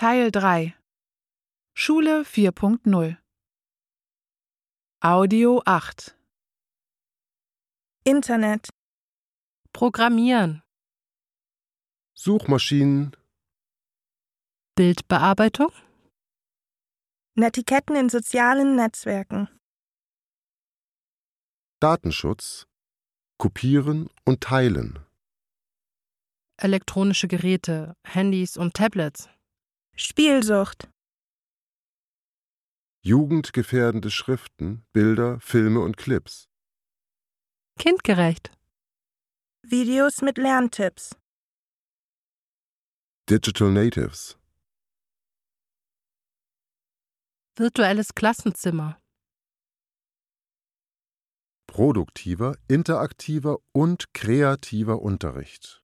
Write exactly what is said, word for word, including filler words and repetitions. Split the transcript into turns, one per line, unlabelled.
Teil drei Schule vier Punkt null Audio acht
Internet,
Programmieren,
Suchmaschinen,
Bildbearbeitung,
Netiquetten in sozialen Netzwerken,
Datenschutz, Kopieren und Teilen,
elektronische Geräte, Handys und Tablets,
Spielsucht,
jugendgefährdende Schriften, Bilder, Filme und Clips,
kindgerecht,
Videos mit Lerntipps,
Digital Natives,
virtuelles Klassenzimmer,
produktiver, interaktiver und kreativer Unterricht.